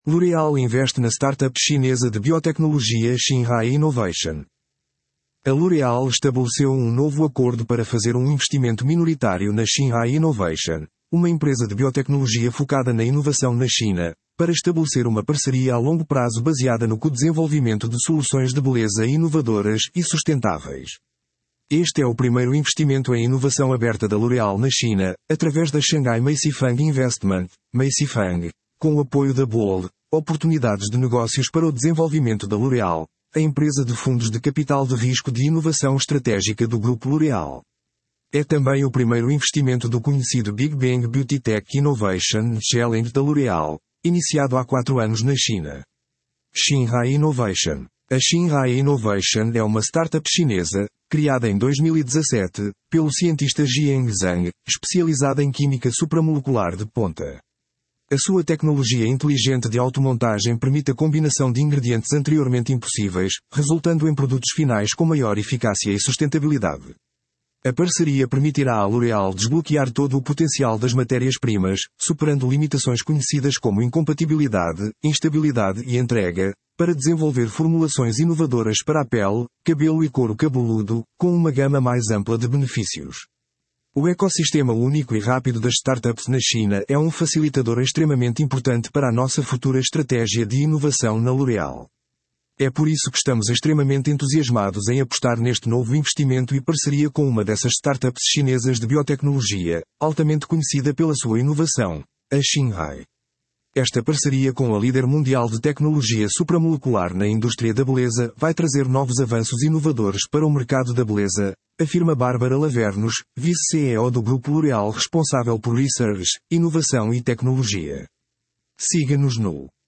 L'Oréal investe na startup chinesa de biotecnologia Xinhai Innovation. A L'Oréal estabeleceu um novo acordo para fazer um investimento minoritário na Xinhai Innovation, uma empresa de biotecnologia focada na inovação na China, para estabelecer uma parceria a longo prazo baseada no co-desenvolvimento de soluções de beleza inovadoras e sustentáveis. Este é o primeiro investimento em inovação aberta da L'Oréal na China, através da Shanghai Meisifang Investment, Meisifang, com o apoio da Bold, Oportunidades de Negócios para o Desenvolvimento da L'Oréal, a empresa de fundos de capital de risco de inovação estratégica do Grupo L'Oréal. É também o primeiro investimento do conhecido Big Bang Beauty Tech Innovation Challenge da L'Oréal, iniciado há 4 anos na China. Xinhai Innovation. A Xinhai Innovation é uma startup chinesa, criada em 2017, pelo cientista Jiang Zhang, especializada em química supramolecular de ponta. A sua tecnologia inteligente de automontagem permite a combinação de ingredientes anteriormente impossíveis, resultando em produtos finais com maior eficácia e sustentabilidade. A parceria permitirá à L'Oréal desbloquear todo o potencial das matérias-primas, superando limitações conhecidas como incompatibilidade, instabilidade e entrega, para desenvolver formulações inovadoras para a pele, cabelo e couro cabeludo, com uma gama mais ampla de benefícios. O ecossistema único e rápido das startups na China é um facilitador extremamente importante para a nossa futura estratégia de inovação na L'Oréal. É por isso que estamos extremamente entusiasmados em apostar neste novo investimento e parceria com uma dessas startups chinesas de biotecnologia, altamente conhecida pela sua inovação, a Xinhai. Esta parceria com a líder mundial de tecnologia supramolecular na indústria da beleza vai trazer novos avanços inovadores para o mercado da beleza, afirma Bárbara Lavernus, vice-CEO do Grupo L'Oréal responsável por Research, Inovação e Tecnologia. Siga-nos no